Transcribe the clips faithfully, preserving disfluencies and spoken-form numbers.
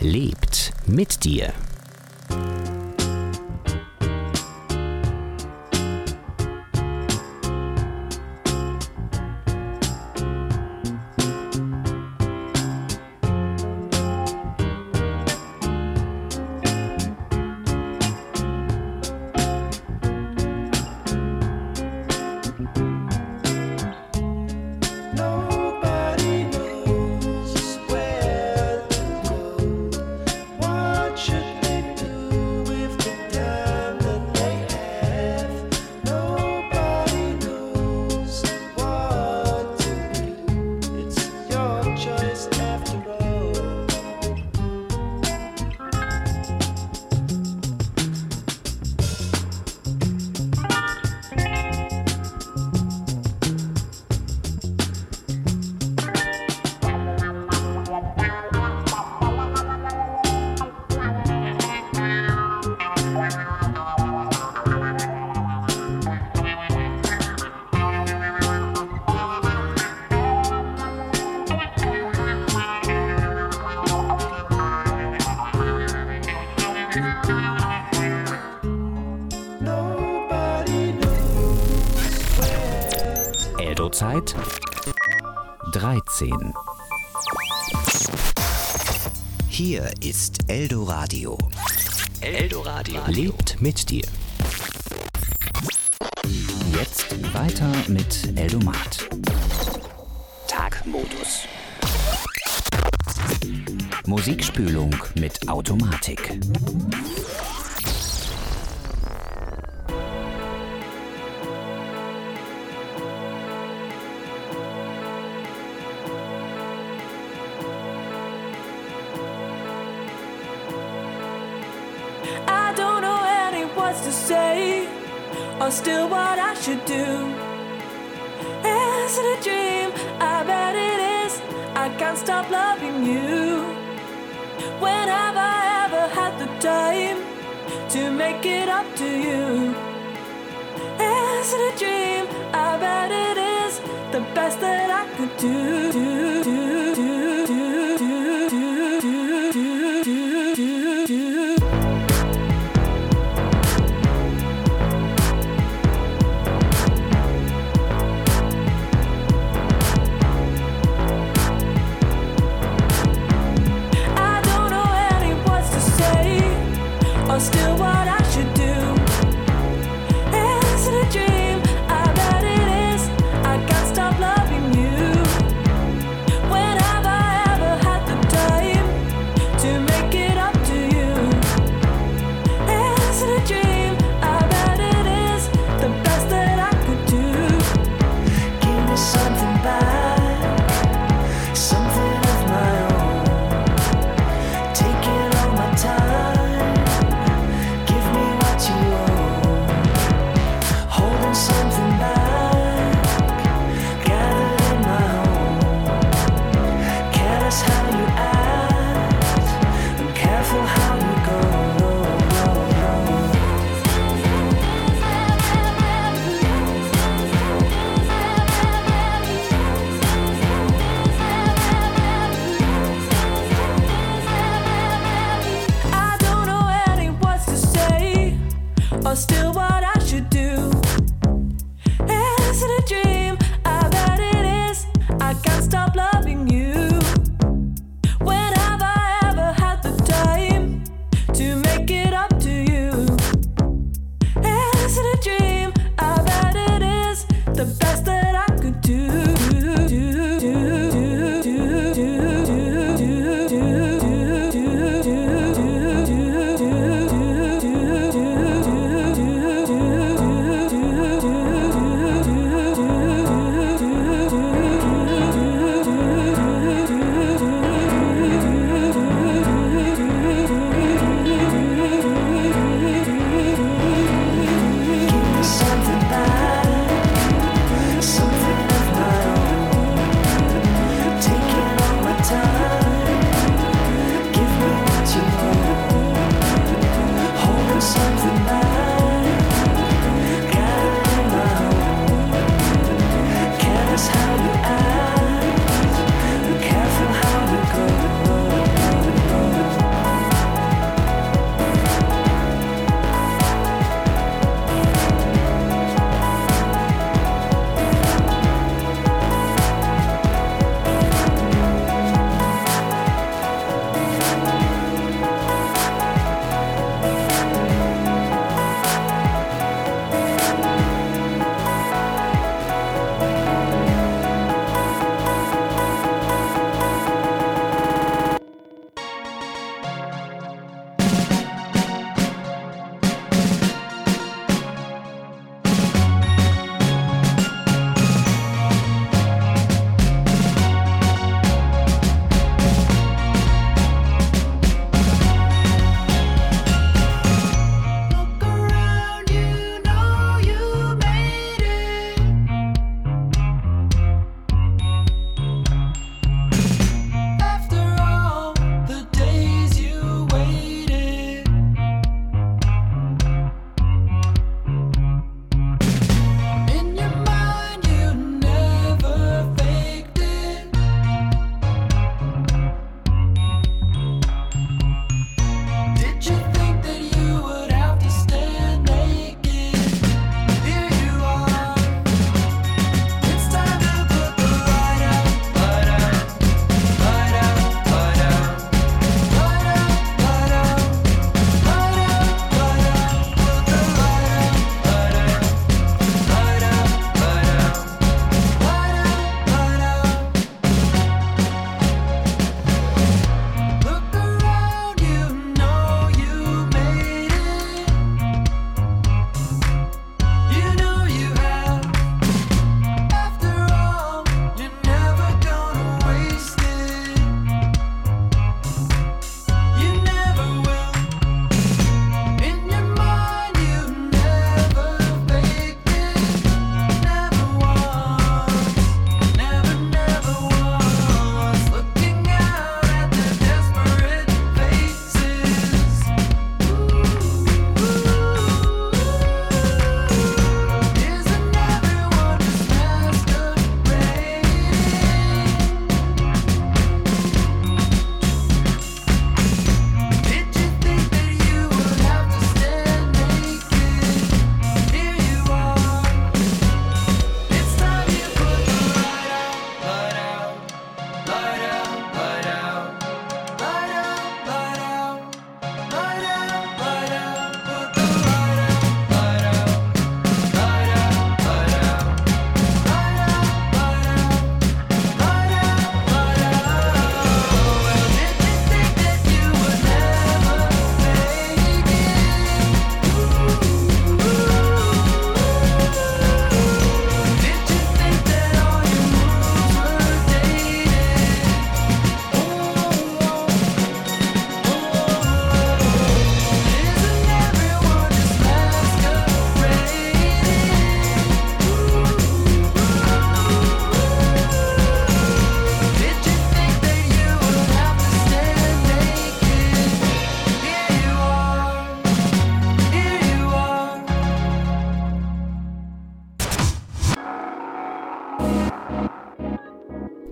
lebt mit dir. Zeit dreizehn. Hier ist Eldoradio. Eldoradio lebt mit dir. Jetzt weiter mit Eldomat. Tagmodus. Musikspülung mit Automatik. To say, or still what I should do. Is it a dream? I bet it is. I can't stop loving you. When have I ever had the time to make it up to you? Is it a dream? I bet it is the best that I could do. do, do, do, do, do, do, do, do, do, do. Or still what I should do. Is it a dream? I bet it is. I can't stop loving you. When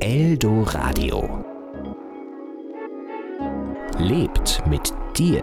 Eldoradio. Lebt mit dir.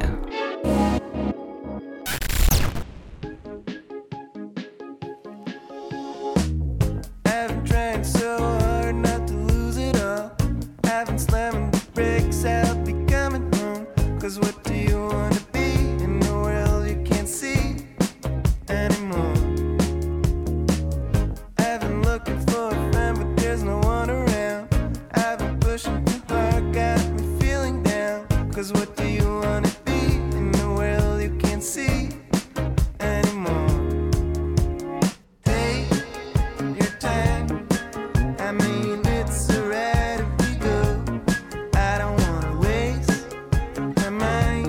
Mind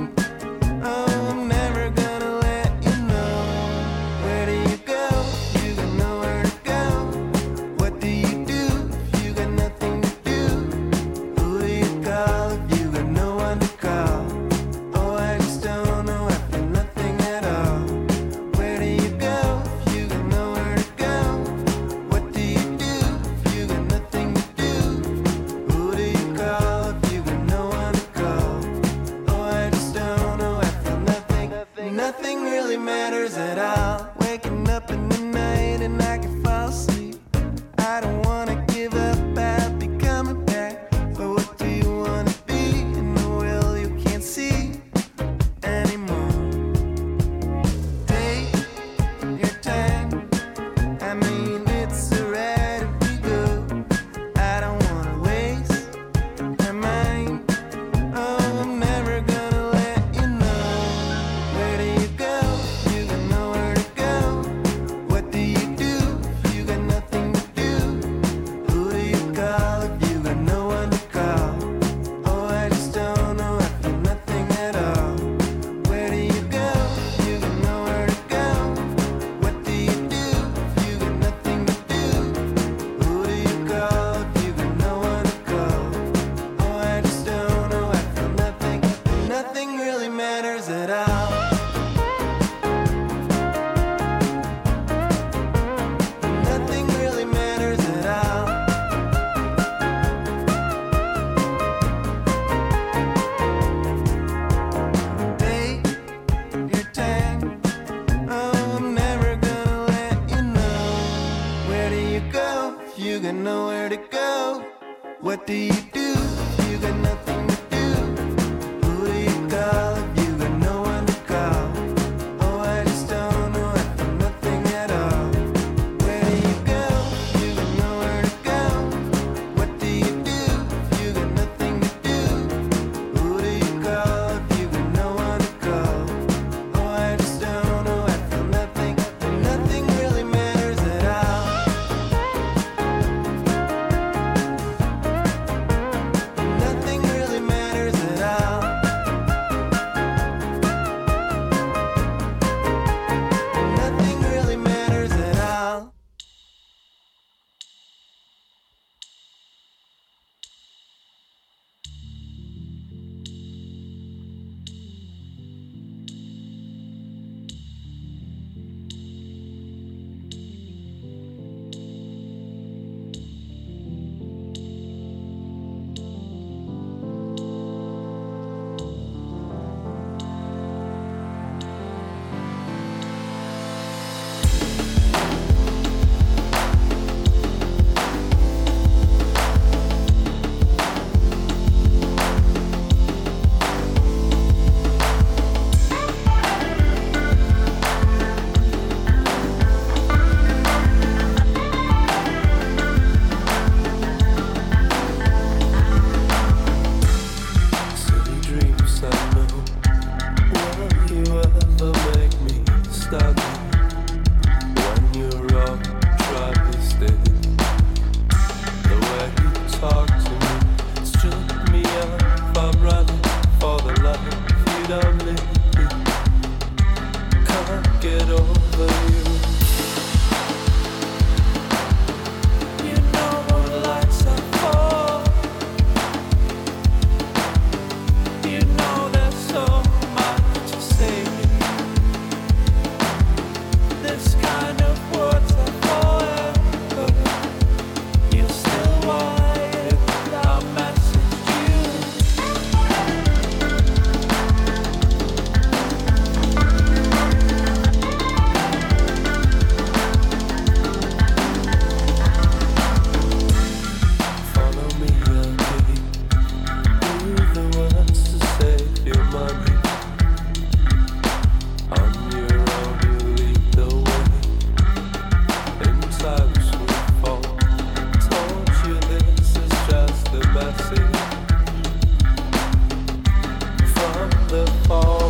from the fall.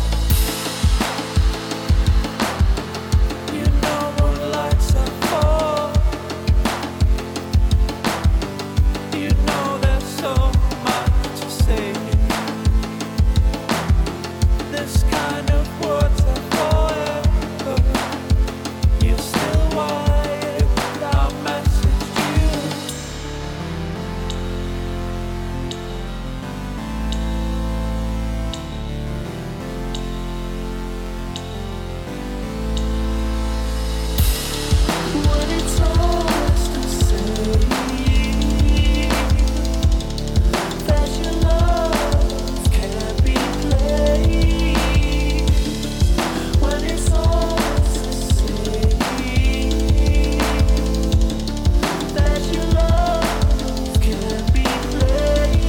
You know what lights are for. You know there's so much to say. This kind of words are forever. You still wide our message to you. When it's ours to say that your love can't be played. When it's ours to say that your love can't be played.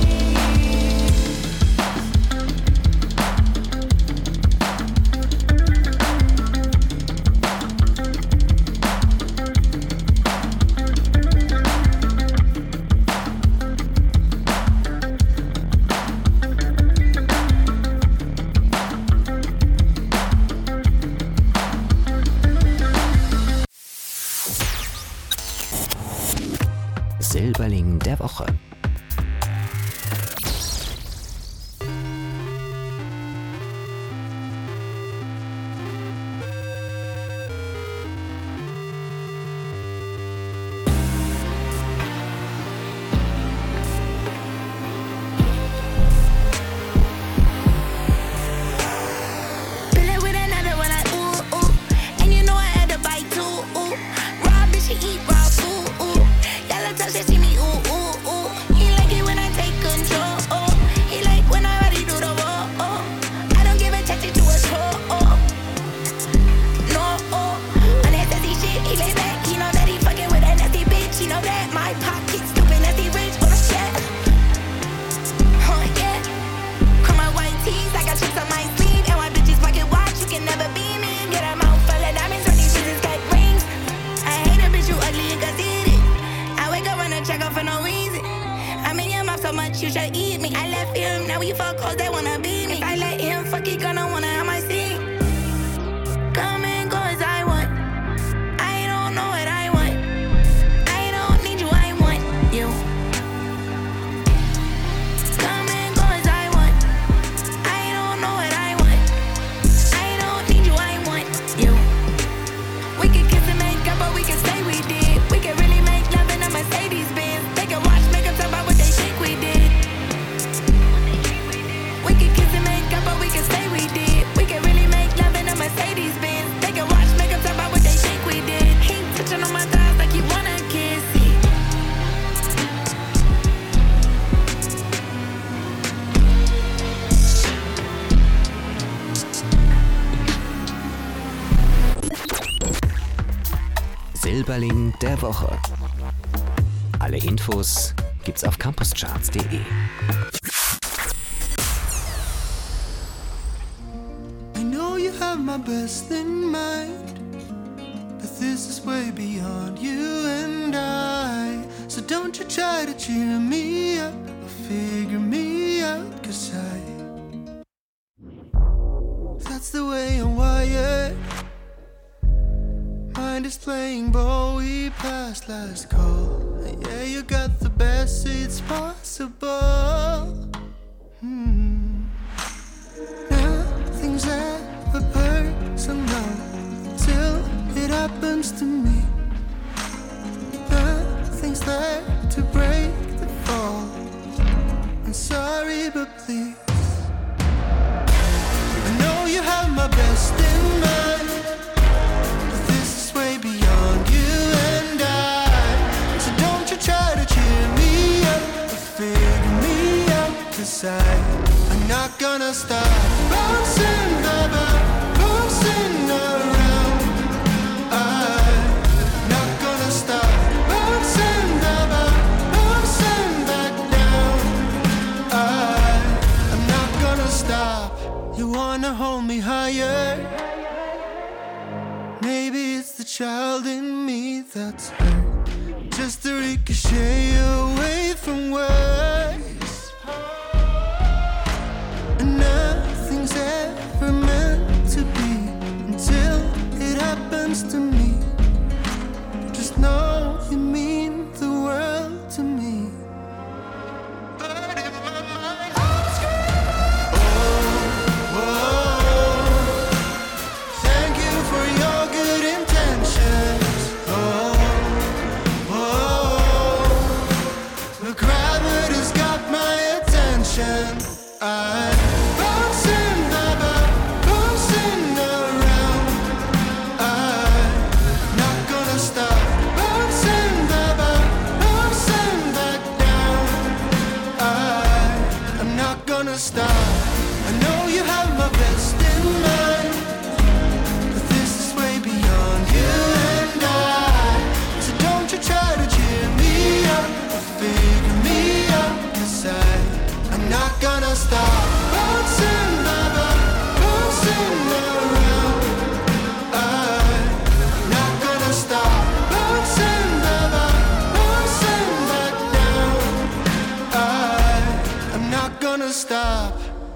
Silberling der Woche. Fill it with another one like ooh ooh, and you know I had to bite too ooh. Raw bitch, she eat raw food ooh. Yellow touch, they see me ooh ooh ooh. He like it when I take control. Oh. He like when I already do the wall. Oh. I don't give attention to a troll. Oh. No oh. On that sassy shit, he lay back. He know that he fucking with a nasty bitch. He know that my pocket stupid, nasty rich. Oh shit. Huh yeah. Call my white tees, I got chips on my sleeve. And my bitches pocket watch, you can never be me. Get a mouth full of diamonds, when these bitches got rings. I hate a bitch, you ugly, you can see it. I wake up on a check out for no reason. I'm in your mouth so much, you should eat me. I left him, now we fuck hoes, they wanna be me. If I let him fuck, he gonna wanna have my seat. Come and go as I want. I don't know what I want. I don't need you, I want you. Come and go as I want. I don't know what I want. I don't need you, I want you. We can kiss and make up, but we can say we did. We can really make love in a Mercedes Benz. They can watch, make up, talk about what they think we did. We can kiss and make up, but we can say we did. We can really make love in a Mercedes Benz. They can watch, make up, talk about what they think we did. He touching on my thighs like you wanna kiss it. Silberling der Woche. Alle Infos gibt's auf campuscharts punkt de. I know you have my best in mind, but this is way beyond you and I. So don't you try to cheer me up or figure me out, 'cause I, that's the way I'm wired. Mind is playing ball, we passed last call. Yeah, you got the best seats possible. Hmm. Nothing's ever personal till it happens to me. Nothing's there to break the fall. I'm sorry, but please, I know you have my best in mind, but this is way beyond you and I. So don't you try to cheer me up or figure me out, 'cause I, I'm not gonna stop bouncing, baby, bouncing around. I'm not gonna stop bouncing, baby, bouncing back down. I, I'm not gonna stop. You wanna hold me higher? Maybe it's the child in me that's hurt. just a ricochet away from words. And nothing's ever meant to be until it happens to me. Just know you mean the world to me. But if my mind goes screaming, oh, oh, thank you for your good intentions. Oh, oh, the gravity's got my attention. I'm bouncing about, bouncing around. I'm not gonna stop. Bouncing about, bouncing back down. I, I'm not gonna stop. I know you have my best in mind, but this is way beyond you and I. So don't you try to cheer me up or figure me out inside. I'm not gonna stop. Bouncing about, bouncing around. I'm not gonna stop. Bouncing about, bouncing back down. I, I'm not gonna stop.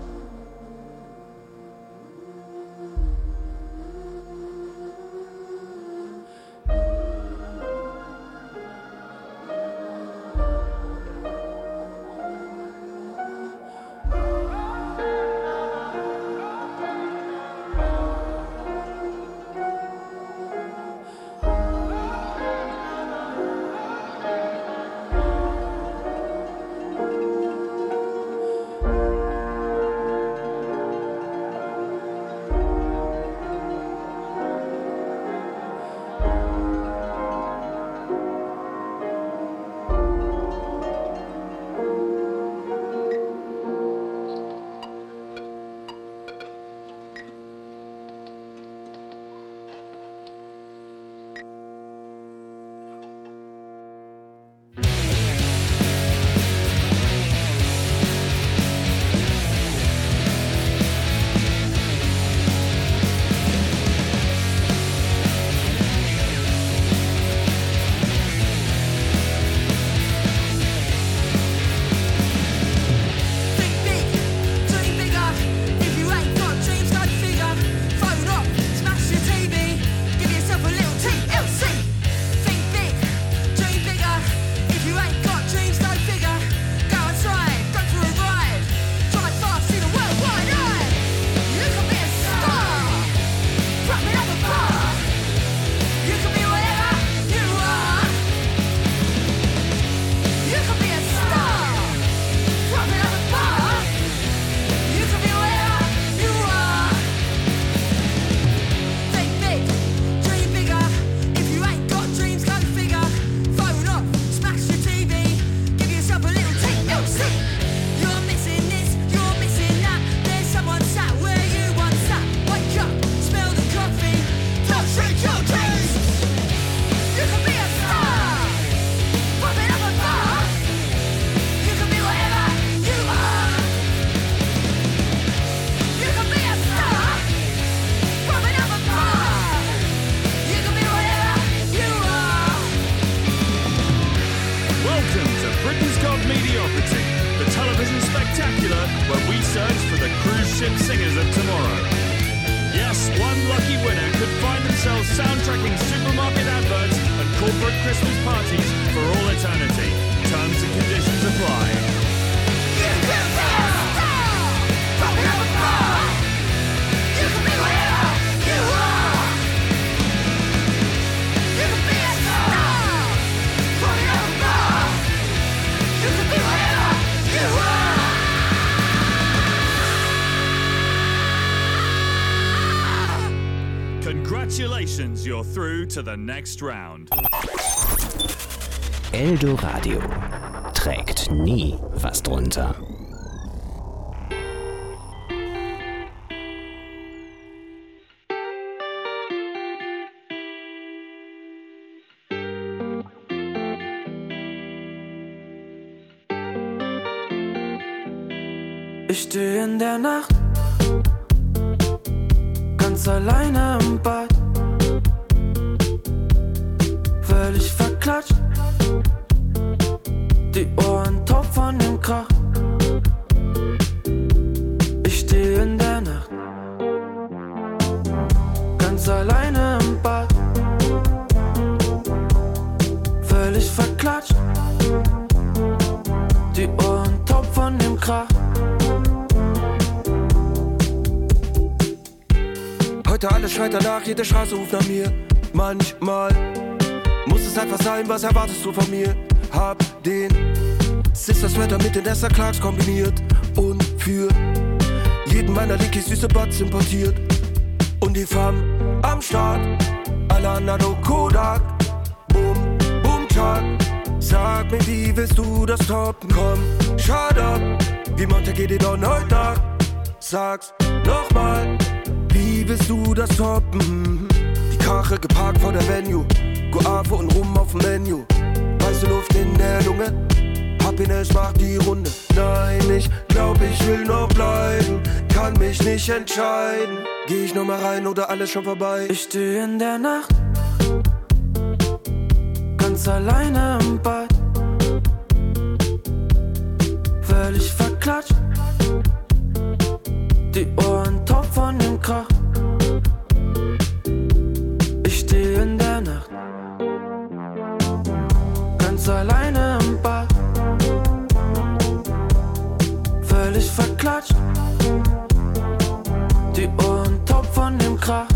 Soundtracking supermarket adverts and corporate Christmas parties for all eternity. Terms and conditions apply. You can be a star from another bar. You can be whatever you are. You can be a star from another bar. You can be whatever you are. Congratulations, you're through to the next round. Eldoradio trägt nie was drunter. Ich stehe in der Nacht, ganz alleine im Bad, völlig verklatscht, die Ohren taub von dem Krach. Ich stehe in der Nacht, ganz alleine im Bad, völlig verklatscht, die Ohren taub von dem Krach. Heute alles schreit danach, jede Straße ruft nach mir. Manchmal muss es einfach sein, was erwartest du von mir? Hab den Sisters Wetter mit den Esther Clarks kombiniert und für jeden meiner Linkies süße Butts importiert. Und die Fam am Start, Alanado Kodak, Boom, Boom, Chart. Sag mir, wie willst du das toppen? Komm, shut up, wie Monte geht on heute Tag. Sag's nochmal, wie willst du das toppen? Die Karre geparkt vor der Venue, Guave und Rum auf dem Menü. Weiße Luft in der Lunge, Happiness macht die Runde. Nein, ich glaub, ich will noch bleiben, kann mich nicht entscheiden. Geh ich noch mal rein oder alles schon vorbei? Ich steh in der Nacht, ganz alleine im Bad, völlig verklatscht, die Ohren taub von dem Krach. Ich steh in der Nacht, ganz alleine im Bad, völlig verklatscht, die Ohren taub von dem Krach.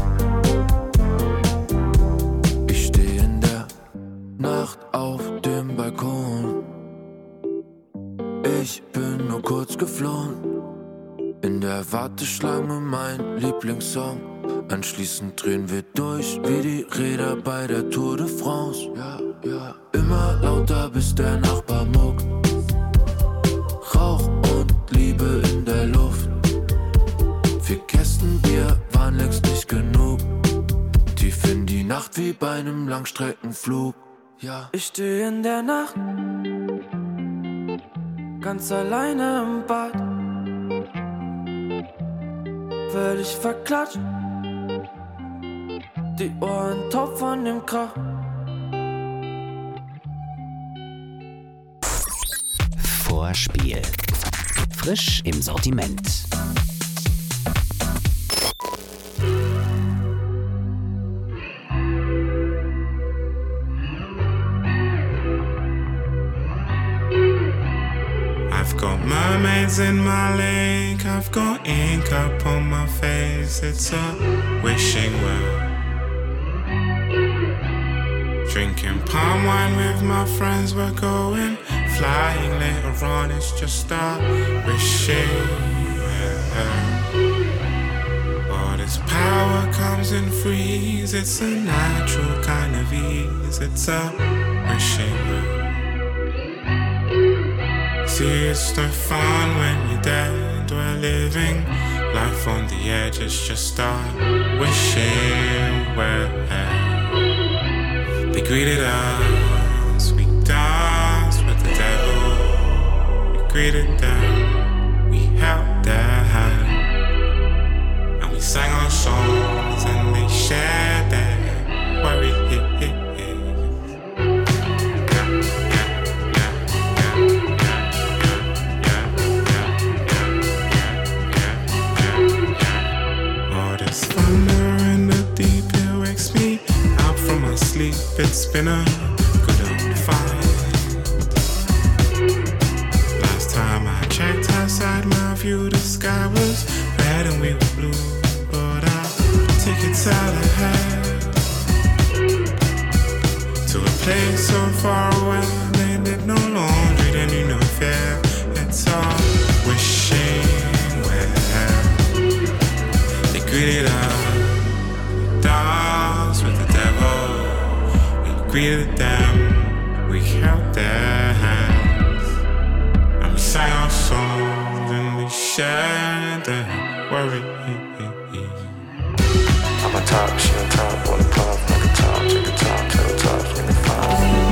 Ich steh in der Nacht auf dem Balkon, ich bin nur kurz geflohen, in der Warteschlange mein Lieblingssong. Anschließend drehen wir durch wie die Räder bei der Tour de France. Ja, ja. Immer lauter, bis der Nachbar muckt. Rauch und Liebe in der Luft. Vier Kästen Bier waren längst nicht genug. Tief in die Nacht wie bei einem Langstreckenflug. Ja, ich steh in der Nacht, ganz alleine im Bad, völlig verklatscht, die Ohren taub von dem Krach. Vorspiel. Frisch im Sortiment. I've got mermaids in my lake, I've got ink up on my face, it's a wishing well. Drinking palm wine with my friends, we're going flying later on, it's just a wishing well. All this power comes in freeze, it's a natural kind of ease, it's a wishing well. See, it's no fun when you're dead, we're living life on the edge, it's just a wishing well. They greeted us, we danced with the devil. We greeted them, we held their hand, and we sang our songs and they shared their worry. All this thunder in the deep, it wakes me out from my sleep. It's been a good old fight. Last time I checked outside my view, the sky was red and we were blue. But I'll take it out ahead to a place so far away. They did no laundry, they knew no fear. It's all wishing well. They greeted us, danced with the devil. Greeted them, we held their hands, and we sang our songs and we shared their worry. I'm on top, she on top, wanna puff, like a top, check the top, tell the top, give me five.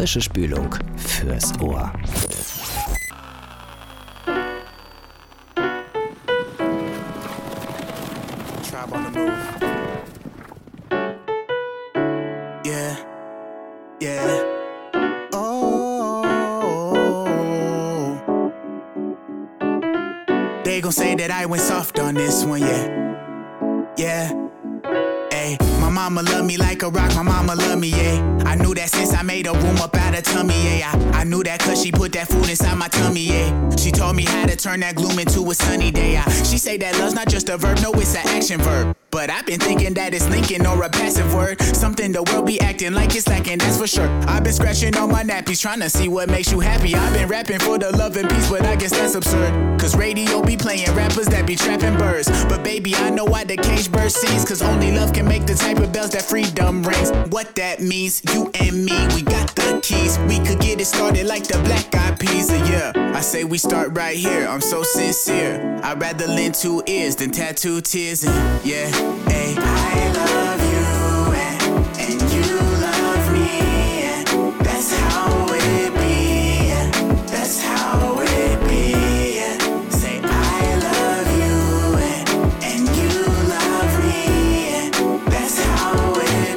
frische Spülung fürs Ohr. Tribe on the move. Yeah, yeah. Oh, they gon' say that I went soft on this one, yeah, yeah. Ay, my mama love me like a rock, my mama love me, yeah. I knew that since I made a room up out of tummy, yeah. I, I knew that cause she put that food inside my tummy, yeah. She told me how to turn that gloom into a sunny day. I, she say that love's not just a verb, no, it's an action verb. But I've been thinking that it's linking or a passive word. Something the world be acting like it's lacking, that's for sure. I've been scratching on my nappies, trying to see what makes you happy. I've been rapping for the love and peace, but I guess that's absurd. Cause radio be playing rappers that be trapping birds. But baby, I know why the cage bird sings. Cause only love can make the type of bells that freedom rings. What that means, you and me, we got the keys. We could get it started like the Black Eyed Peas, yeah. I say we start right here, I'm so sincere. I'd rather lend two ears than tattoo tears, and yeah, ay. I love you, and, and you love me, and that's how it be, that's how it be. Say I love you, and, and you love me, and that's how it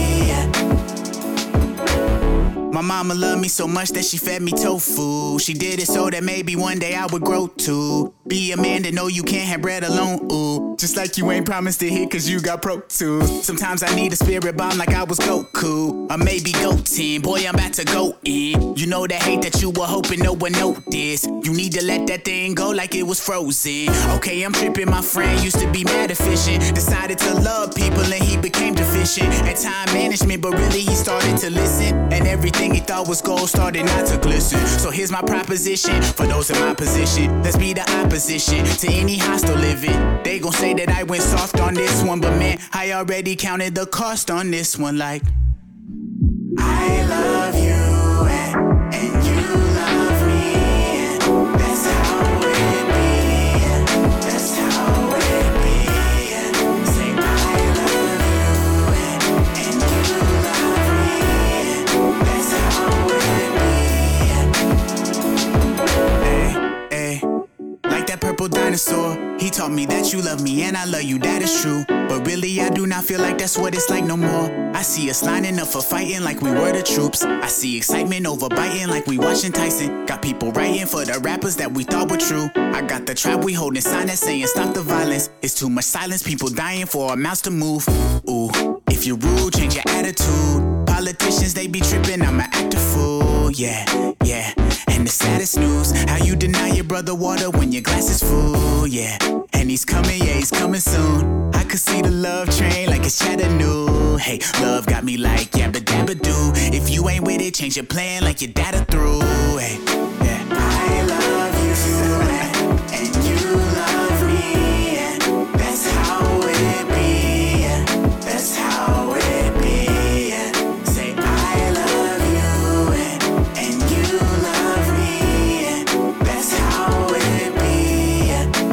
be. My mama loved me so much that she fed me tofu. She did it so that maybe one day I would grow to be a man to know you can't have bread alone, ooh. Just like you ain't promised to hit cause you got Pro Tools. Sometimes I need a spirit bomb like I was Goku. Or maybe Goten, boy I'm about to go in. You know that hate that you were hoping no one noticed. You need to let that thing go like it was frozen. Okay, I'm tripping, my friend used to be mad efficient. Decided to love people and he became deficient at time management, but really he started to listen. And everything he thought was gold started not to glisten. So here's my proposition for those in my position. Let's be the opposition to any hostile living. They gon' say that I went soft on this one, but man, I already counted the cost on this one. Like I love you, and, and you love me, and that's how it be, that's how it be. Say I love you, and, and you love me, and that's how it be. Hey, hey. Like that purple dinosaur, he taught me that you love me and I love you, that is true. But really I do not feel like that's what it's like no more. I see us lining up for fighting like we were the troops. I see excitement over biting like we watching Tyson. Got people writing for the rappers that we thought were true. I got the tribe we holding sign that's saying stop the violence. It's too much silence, people dying for our mouths to move. Ooh, if you're rude, change your attitude. Politicians, they be tripping, I'ma act a fool, yeah, yeah. And the saddest news, how you deny your brother water when your glass is full, yeah. And he's coming, yeah, he's coming soon. I could see the love train like it's Chattanooga. Hey, love got me like yabba dabba doo. If you ain't with it, change your plan like your data through. Hey, yeah. I love you, and, and you love me, and that's how it be, that's how it be. Say I love you, and, and you love me, and that's how it be.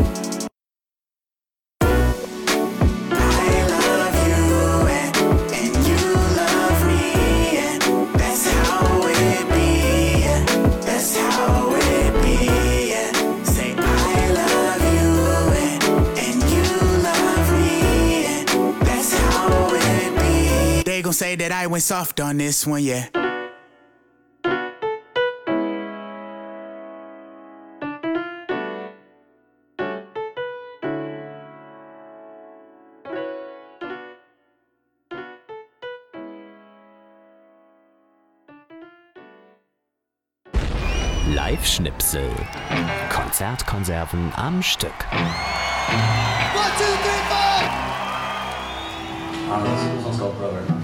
I love you, and, and you love me, and that's how it be, that's how it be. Say I love you, and, and you love me, and that's how it be. They gon' say that I went soft on this one, yeah. Live-Schnipsel. Konzertkonserven am Stück. One, two, three, four! Ja, det är som ska pröva det.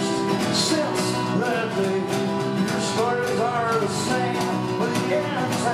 Since that day, your stories are the same, but the ends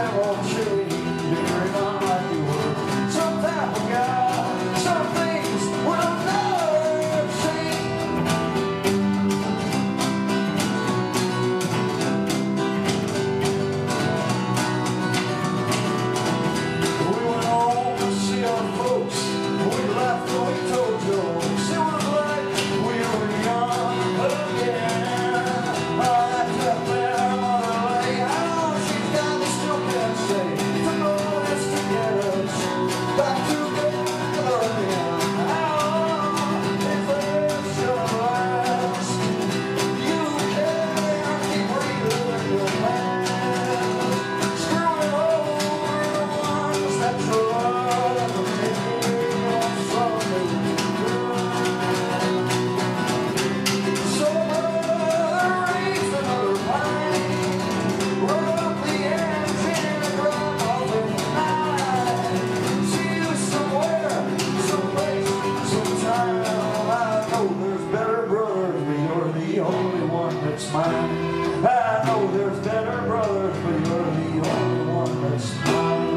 what's mine. I know there's better brothers, but you're the only one that's mine.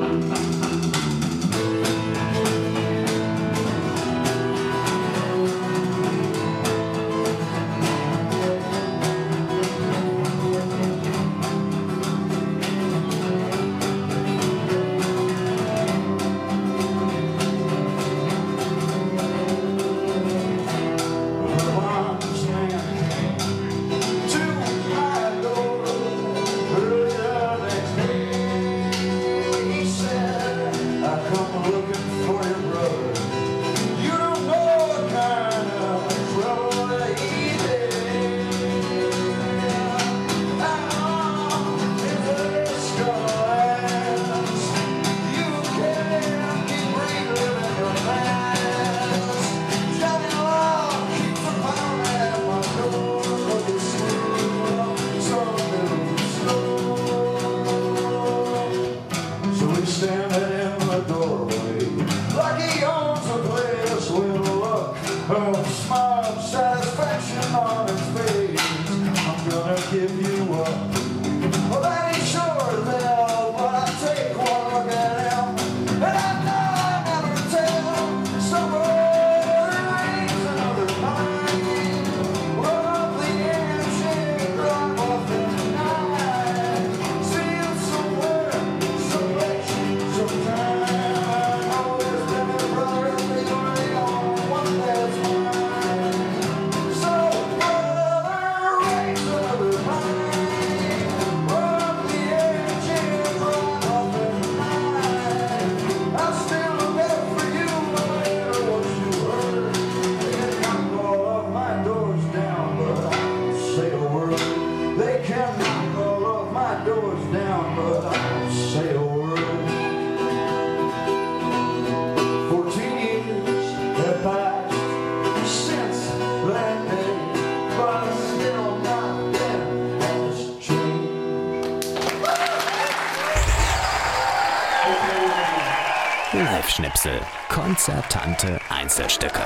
Live-Schnipsel, konzertante Einzelstücke.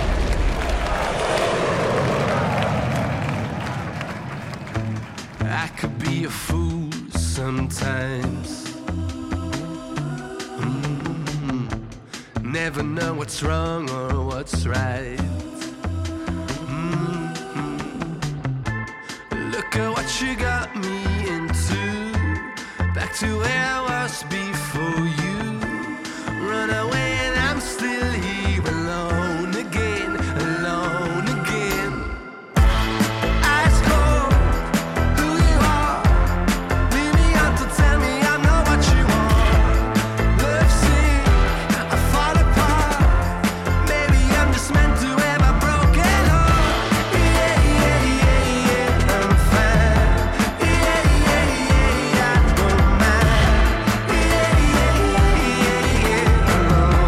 I could be a fool sometimes. Mm-hmm. Never know what's wrong or what's right. Mm-hmm. Look at what you got me into. Back to where I was before you. Run away and I'm still here alone again, alone again. Ice cold, who you are. Leave me out to tell me I'm not what you want. Love sick, I fall apart. Maybe I'm just meant to have a broken heart. Yeah, yeah, yeah, yeah, I'm fine. Yeah, yeah, yeah, I don't mind. Yeah, yeah, yeah, yeah, alone.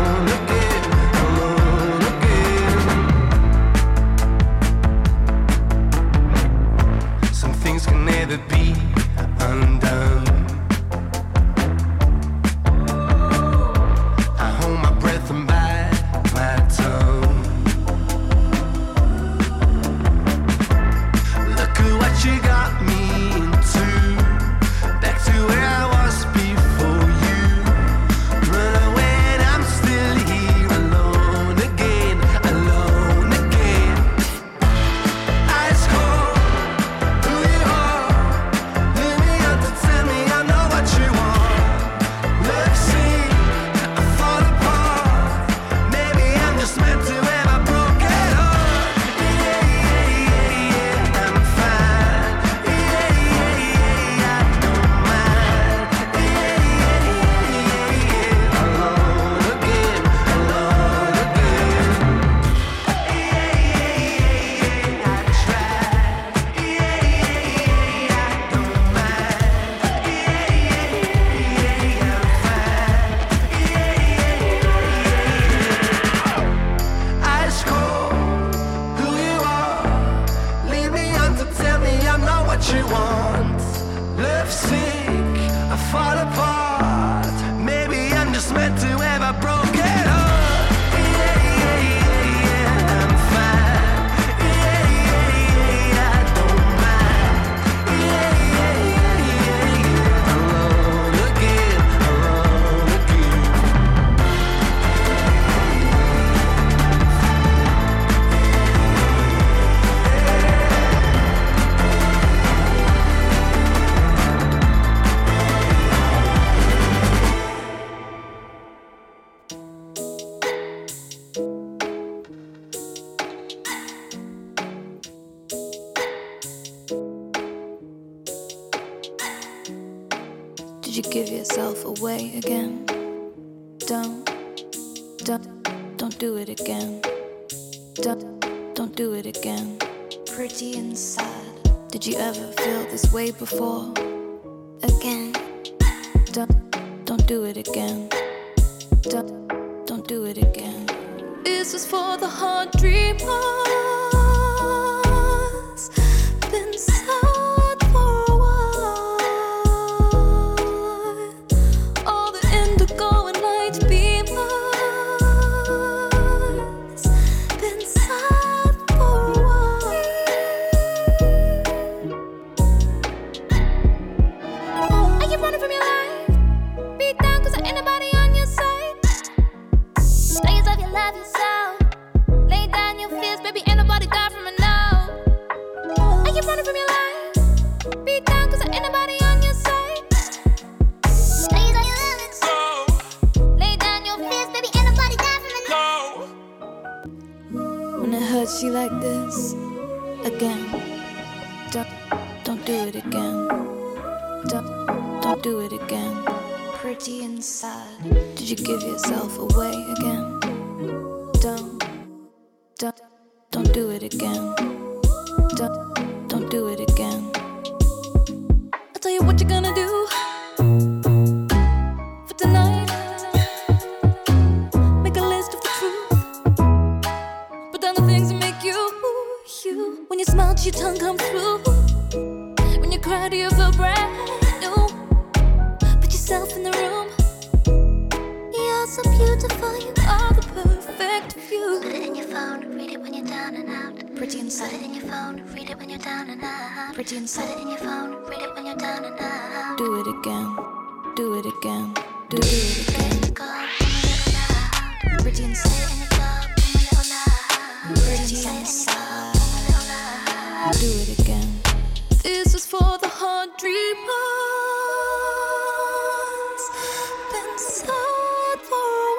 you give yourself away again? Don't, don't, don't do it again. Don't, don't do it again. Pretty inside. Did you ever feel this way before? Again. Don't, don't do it again. Don't, don't do it again. This is for the hard dreamers. Been sad for a while. All the indigo and light beamers. Been sad for a while. Are you running from your life? Beat down cause there ain't nobody on your side. Tell yourself you love yourself. Lay down your fears, baby, ain't nobody got from it now. Are you running from your life? Beat down cause there ain't nobody on your side. Tell yourself you love yourself. Lay down your fears, baby, ain't nobody got from it now. When it hurts you like this, again. Don't, don't do it again. Don't, don't do it again. Pretty inside. Did you give yourself away again? Don't, don't, don't do it again. Don't, don't do it again. I'll tell you what you're gonna do for tonight. Make a list of the truth. Put down the things that make you, you. When you smile, your tongue come through. When you cry, do you feel brand new? Put yourself in the room. You're so beautiful, you are the perfect view. Put it in your phone, read it when you're down and out. Pretty inside. Put it in your phone, read it when you're down and out. Pretty inside. Put it in your phone, read it when you're down and out. Do it again, do it again, do it again. Pretty inside. Pretty inside. Do it again. This is for the hard dreamers. Been sad for a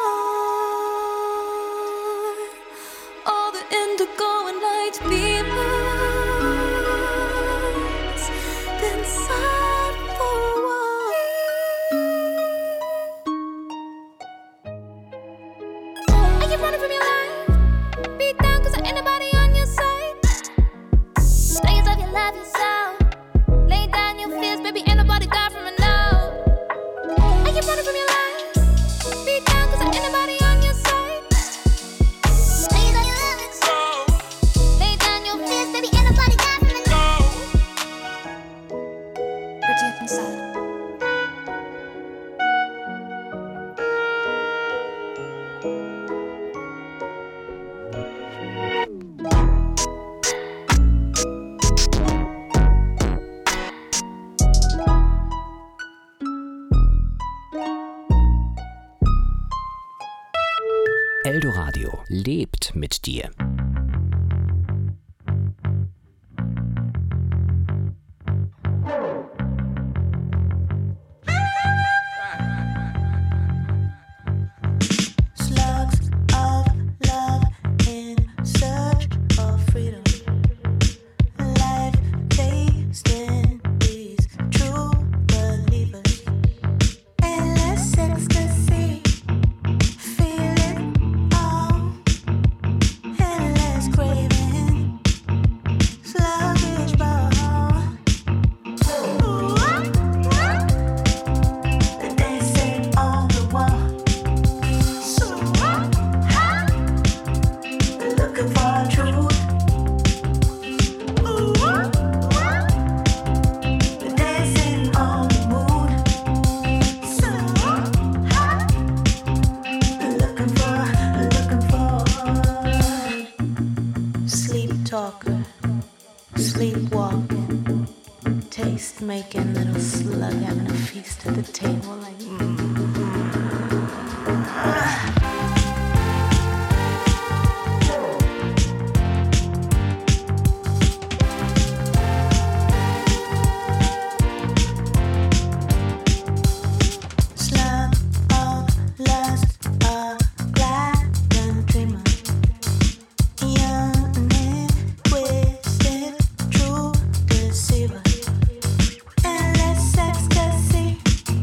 while. All the indigo and light beamers. Been sad for a while. Are you running from your life? Beat down cause there ain't nobody on your side. Tell yourself you love yourself. Lay down your fears, baby, ain't nobody got from it now. Are you running from your life? Beat down cause there ain't nobody on your side. Tell yourself you love yourself. Lay down your fears, baby, ain't nobody got from it now. Pretty inside. Eldoradio lebt mit dir. Slugs of love in search of freedom. Life tasting these true believers. Endless ecstasy. Feeling all endless craving. Sluggish ball. The dancing on the wall. So hot. Looking for truth. The dancing on the moon. So hot. Looking for, looking for. Sleep talker, sleepwalking, taste making little slug having a feast at the table like. Slug of lust, a glad dreamer. Young and twisted, true deceiver. Endless ecstasy.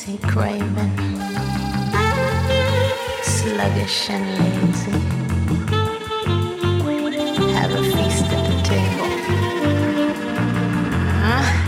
say craving, sluggish and lazy. Have a feast at the table. Huh?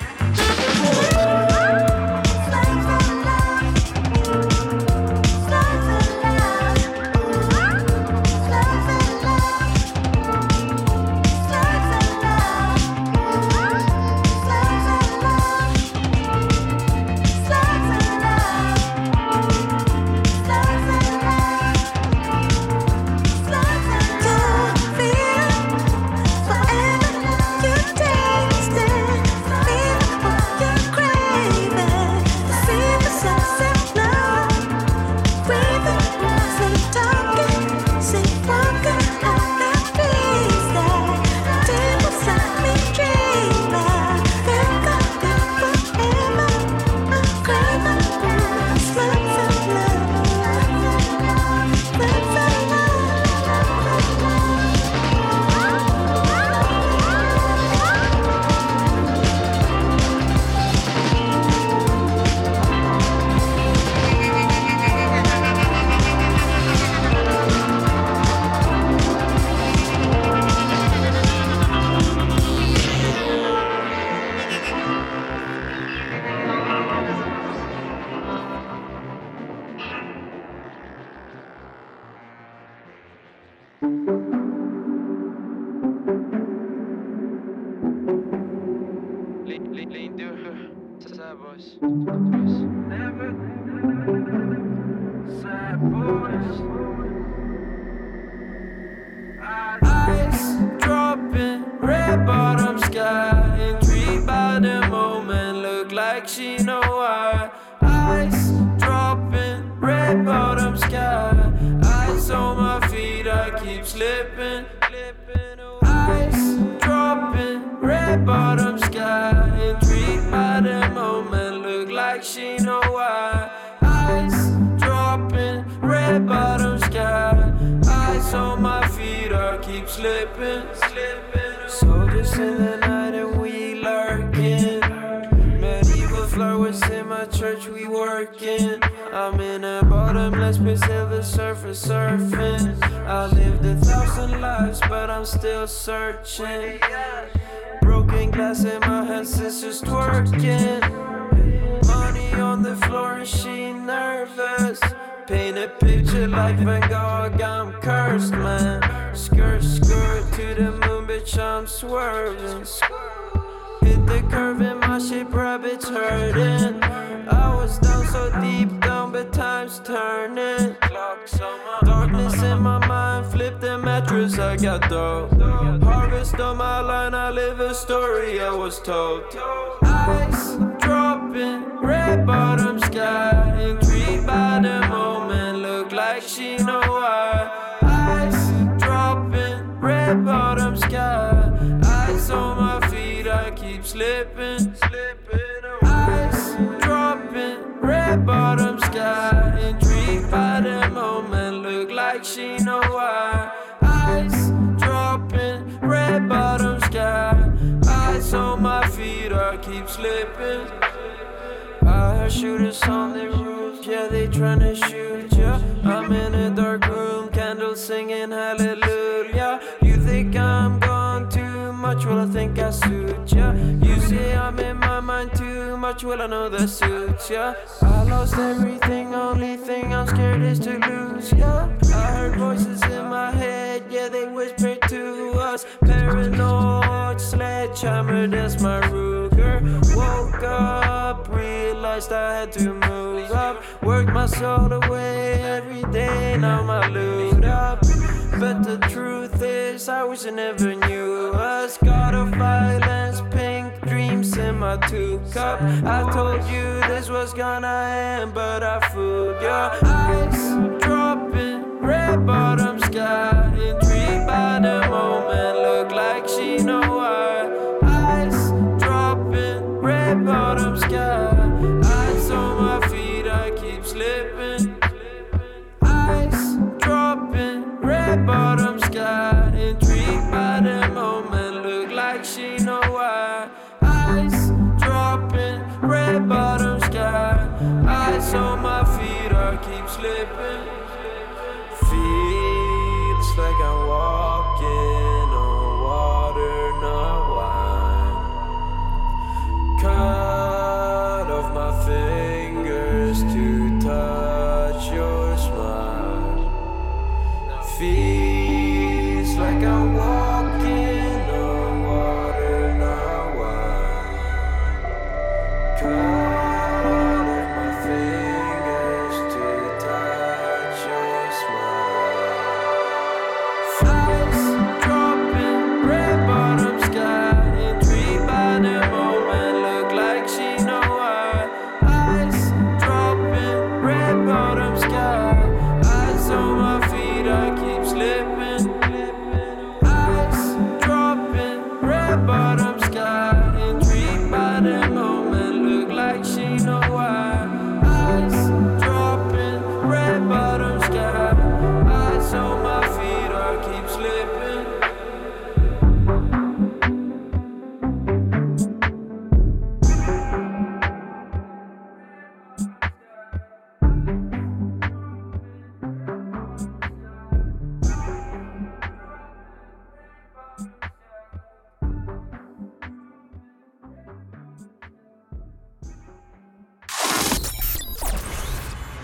Ice dropping, red bottom sky, intrigued by the moment, look like she know why. Ice dropping, red bottom sky, ice on my feet, I keep slipping. Ice dropping, red bottom sky, intrigued by the moment, look like she know why. Ice dropping, red bottom sky, ice on my feet, I keep slipping, slipping. Soldiers in the night and we lurking. Medieval flowers in my church, we working. I'm in a bottomless pit, silver surface surfing. I lived a thousand lives, but I'm still searching. Broken glass in my hand, sisters twerking. Money on the floor and she nervous. Paint a picture like Van Gogh, I'm cursed, man. Skirt, skirt to the moon, bitch, I'm swerving. Hit the curve in my shape, rabbits hurting. I was down so deep down, but time's turning. Darkness in my mind, flip the mattress, I got dough. Harvest on my line, I live a story I was told. Ice dropping, red bottom sky, intrigued by the moment, look like she know why. Ice dropping, red bottom sky, ice on my feet, I keep slipping, slipping. Ice dropping, red bottom sky, intrigued by the moment, look like she know why. Ice dropping, red bottom sky, ice on my feet, I keep slipping. I heard shooters on the roof, yeah, they tryna shoot ya. I'm in a dark room, candles singing hallelujah. You think I'm gone too much, well I think I suit ya. You say I'm in my mind too much, well I know that suits ya. I lost everything, only thing I'm scared is to lose ya. I heard voices in my head, yeah they whispered to us. Paranoid sledgehammer, that's my Ruger. Woke up, realized I had to move up. Worked my soul away every day, now my loot up. But the truth is, I wish I never knew us. God of violence, pink dreams in my two cup. I told you this was gonna end, but I fooled ya. Ice dropping, red bottom sky, intrigued by the moment, look like she know why. Ice dropping, red bottom sky, ice on my feet, I keep slipping. Ice dropping, red bottom sky, intrigued by the moment, look like she know why. Ice dropping, red bottom sky.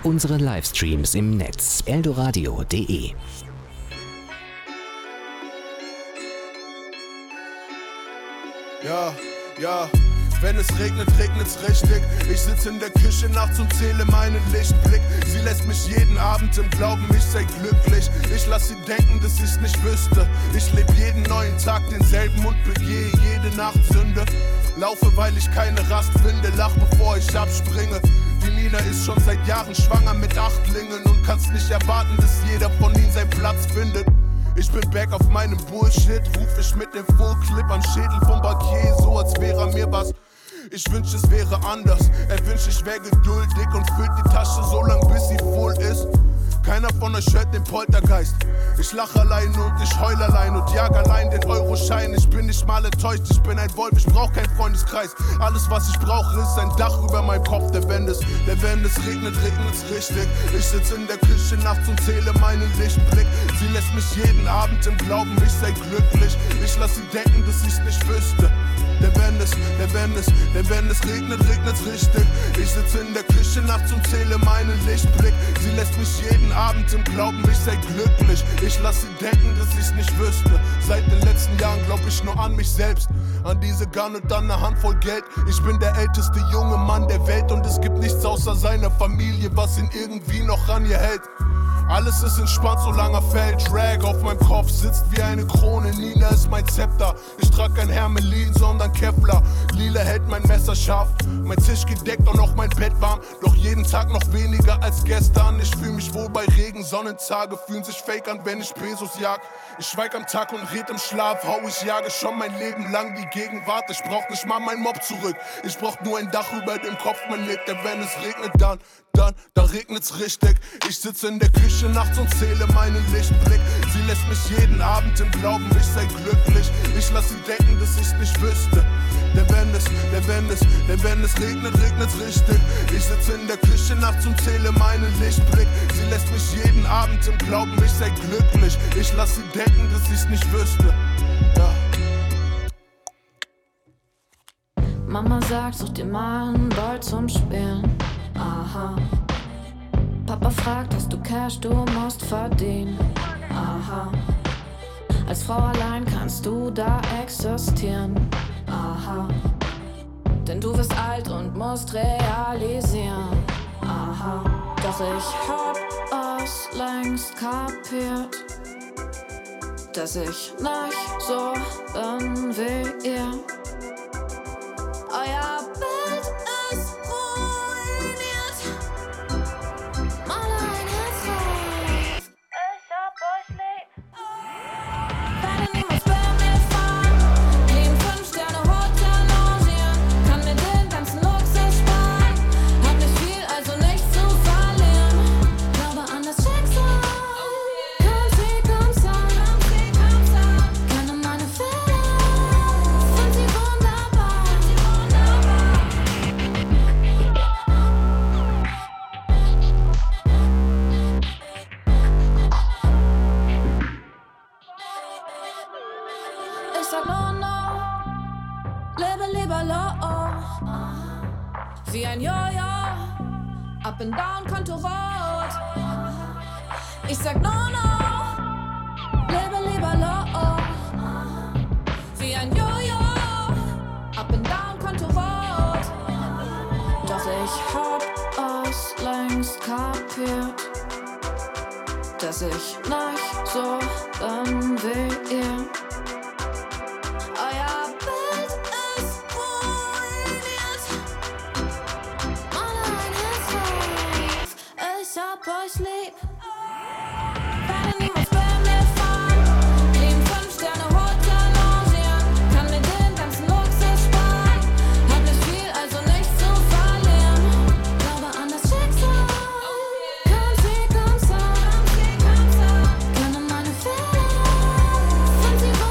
Unsere Livestreams im Netz eldoradio punkt de. Ja, ja, wenn es regnet, regnet's richtig. Ich sitze in der Küche nachts und zähle meinen Lichtblick. Sie lässt mich jeden Abend im Glauben, ich sei glücklich. Ich lass sie denken, dass ich's nicht wüsste. Ich lebe jeden neuen Tag denselben und begehe jede Nacht Sünde. Laufe, weil ich keine Rast finde, lach bevor ich abspringe. Die Nina ist schon seit Jahren schwanger mit Achtlingen und kann's nicht erwarten, dass jeder von ihnen seinen Platz findet. Ich bin back auf meinem Bullshit, ruf ich mit dem Full-Clip am Schädel vom Bankier, so als wäre mir was. Ich wünsch, es wäre anders, er wünscht, ich wär geduldig und füllt die Tasche so lang, bis sie voll ist. Keiner von euch hört den Poltergeist. Ich lach allein und ich heul allein und jag allein den Euroschein. Ich bin nicht mal enttäuscht, ich bin ein Wolf, ich brauch keinen Freundeskreis. Alles, was ich brauche, ist ein Dach über meinem Kopf, der wenn es, der wenn es regnet, regnet's richtig. Ich sitz in der Küche nachts und zähle meinen Lichtblick. Sie lässt mich jeden Abend im Glauben, ich sei glücklich. Ich lass sie denken, dass ich's nicht wüsste. Der wenn es, der wenn es, der wenn es regnet, regnet's richtig. Ich sitze in der Küche nachts und zähle meinen Lichtblick. Sie lässt mich jeden Abend im Glauben, ich sei glücklich. Ich lass sie denken, dass ich's nicht wüsste. Seit den letzten Jahren glaub ich nur an mich selbst, an diese Gun und dann eine Handvoll Geld. Ich bin der älteste junge Mann der Welt und es gibt nichts außer seiner Familie, was ihn irgendwie noch an ihr hält. Alles ist entspannt, solange er fällt. Drag auf meinem Kopf sitzt wie eine Krone. Nina ist mein Zepter. Ich trag kein Hermelin, sondern Kevlar. Lila hält mein Messer scharf. Mein Tisch gedeckt und auch mein Bett warm. Doch jeden Tag noch weniger als gestern. Ich fühl mich wohl bei Regen. Sonnentage fühlen sich fake an, wenn ich Pesos jag. Ich schweig am Tag und red im Schlaf. Hau, ich jage schon mein Leben lang die Gegenwart. Ich brauch nicht mal mein Mob zurück. Ich brauch nur ein Dach über dem Kopf, mein Lit. Denn wenn es regnet, dann, dann, dann regnet's richtig. Ich sitze in der Küche nachts und zähle meinen Lichtblick. Sie lässt mich jeden Abend im Glauben, ich sei glücklich. Ich lass sie denken, dass ich's nicht wüsste. Denn wenn es, denn wenn es, denn wenn es regnet, regnet's richtig. Ich sitze in der Küche nachts und zähle meinen Lichtblick. Sie lässt mich jeden Abend im Glauben, ich sei glücklich. Ich lass sie denken, dass ich's nicht wüsste. Ja. Mama sagt, such dir mal einen Ball zum Spielen. Aha. Papa fragt, hast du Cash, du musst verdienen. Aha. Als Frau allein kannst du da existieren. Aha. Denn du wirst alt und musst realisieren. Aha. Doch ich hab es längst kapiert, dass ich nicht so bin wie ihr. Euer Bild ist ruiniert. Mal ein Herz reif. Ich hab euch lieb. Werde niemals bei mir fahren. Neben fünf Sterne Hotel logieren. Kann mir den ganzen Luxus sparen. Hab nicht viel, also nichts zu verlieren. Glaube an das Schicksal. Komm sie, komm sein. Kenne meine Fehler. Find sie wunderbar. Ich sag no, no, lebe lieber low, wie ein Jojo, up and down, Konto rot. Ich sag no, no, lebe lieber low, wie ein Jojo, up and down, Konto rot. Doch ich hab es längst kapiert, dass ich nicht so bin wie ihr. Euer Bild ist ruiniert. Mal ein Herz reif. Ich hab euch lieb. Werde niemals bei mir fahren. Neben fünf Sterne Hotel logieren. Kann mir den ganzen Luxus sparen. Hab nicht viel, also nichts zu verlieren. Glaube an das Schicksal. Komm sie, komm sein. Kenne meine Fehler. Find sie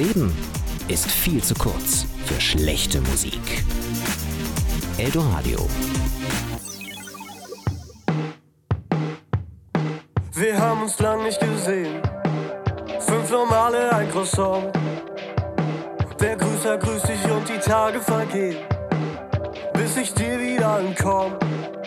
Leben ist viel zu kurz für schlechte Musik. Eldoradio. Wir haben uns lang nicht gesehen. Fünf normale, ein Croissant. Der Grüßer grüßt dich und die Tage vergehen, bis ich dir wieder entkomm.